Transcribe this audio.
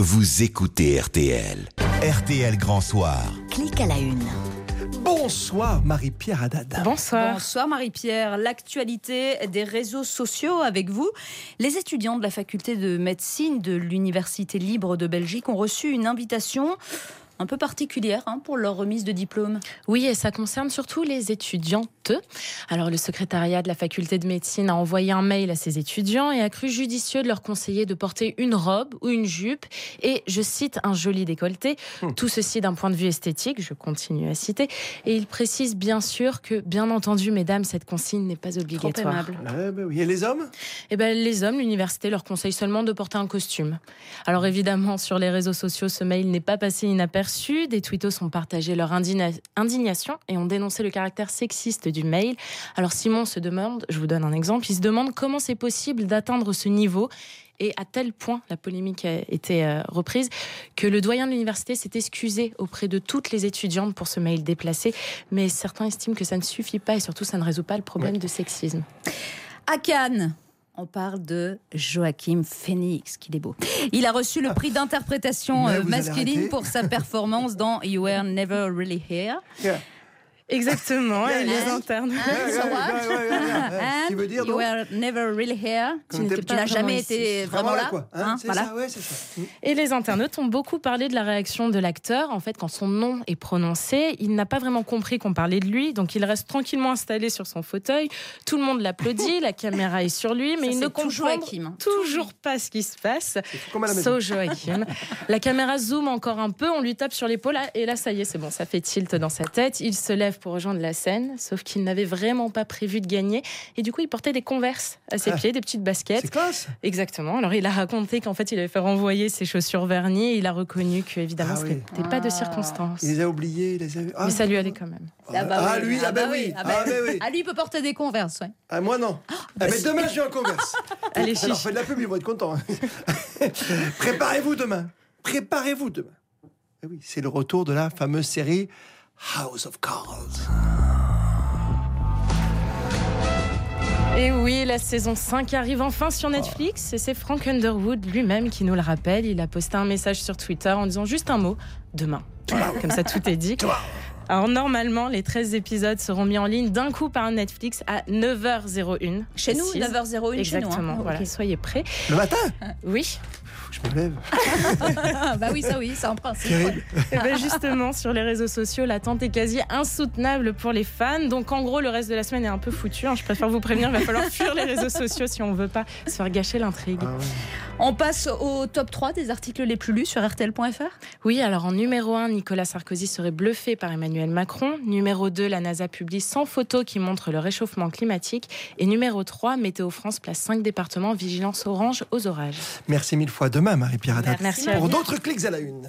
vous écoutez RTL. RTL Grand Soir. Clique à la une. Bonsoir Marie-Pierre Haddad. Bonsoir. Bonsoir Marie-Pierre. L'actualité des réseaux sociaux avec vous. Les étudiants de la faculté de médecine de l'Université libre de Belgique ont reçu une invitation un peu particulière pour leur remise de diplôme. Oui, et ça concerne surtout les étudiantes. Alors, le secrétariat de la faculté de médecine a envoyé un mail à ses étudiants et a cru judicieux de leur conseiller de porter une robe ou une jupe et, je cite, un joli décolleté. Tout ceci d'un point de vue esthétique, je continue à citer. Et il précise bien sûr que, bien entendu, mesdames, cette consigne n'est pas obligatoire. Oui. Et les hommes ? Les hommes, l'université leur conseille seulement de porter un costume. Alors évidemment, sur les réseaux sociaux, ce mail n'est pas passé inaperçu. Des tweetos ont partagé leur indignation et ont dénoncé le caractère sexiste du mail. Alors Simon se demande, je vous donne un exemple, il se demande comment c'est possible d'atteindre ce niveau. Et à tel point, la polémique a été reprise, que le doyen de l'université s'est excusé auprès de toutes les étudiantes pour ce mail déplacé. Mais certains estiment que ça ne suffit pas et surtout ça ne résout pas le problème de sexisme. À Cannes, on parle de Joaquin Phoenix, qu'il est beau. Il a reçu le prix d'interprétation masculine pour sa performance dans You Were Never Really Here. Yeah. Exactement, et les internes. Qui veut dire You Were Never Really Here. Tu n'as jamais été vraiment là. C'est ça, c'est ça. Et les internautes ont beaucoup parlé de la réaction de l'acteur. En fait, quand son nom est prononcé, il n'a pas vraiment compris qu'on parlait de lui, donc il reste tranquillement installé sur son fauteuil. Tout le monde l'applaudit, la caméra est sur lui, mais il ne comprend toujours pas ce qui se passe. Sauf Joachim. La caméra zoome encore un peu, on lui tape sur l'épaule, et là, ça y est, c'est bon, ça fait tilt dans sa tête. Il se lève pour rejoindre la scène, sauf qu'il n'avait vraiment pas prévu de gagner. Et du coup, il portait des Converse à ses pieds, des petites baskets. C'est classe. Exactement. Alors, il a raconté qu'en fait, il avait fait renvoyer ses chaussures vernies et il a reconnu que, évidemment, ce n'était pas de circonstance. Il les a oubliés, mais ça lui allait quand même. Lui, il peut porter des Converse, ouais. Ah, moi, non. Mais demain, je vais en Converse. Allez, chiche. Alors, faites de la pub, ils vont être contents. Préparez-vous demain. Et oui, c'est le retour de la fameuse série House of Cards. Et oui, la saison 5 arrive enfin sur Netflix et c'est Frank Underwood lui-même qui nous le rappelle. Il a posté un message sur Twitter en disant juste un mot, demain. Comme ça, tout est dit. Alors normalement, les 13 épisodes seront mis en ligne d'un coup par Netflix à 9h01. Chez nous, 9h01 exactement, chez nous. Voilà, soyez prêts. Le matin ? Oui. Je me lève. Ça en principe. Et justement, sur les réseaux sociaux, l'attente est quasi insoutenable pour les fans. Donc en gros, le reste de la semaine est un peu foutu. Je préfère vous prévenir, il va falloir fuir les réseaux sociaux si on ne veut pas se faire gâcher l'intrigue. On passe au top 3 des articles les plus lus sur RTL.fr. Oui, alors en numéro 1, Nicolas Sarkozy serait bluffé par Emmanuel Macron. Numéro 2, la NASA publie 100 photos qui montrent le réchauffement climatique. Et numéro 3, Météo France place 5 départements, vigilance orange aux orages. Merci mille fois. Demain, Marie-Pierre Haddad. Merci pour d'autres clics à la une.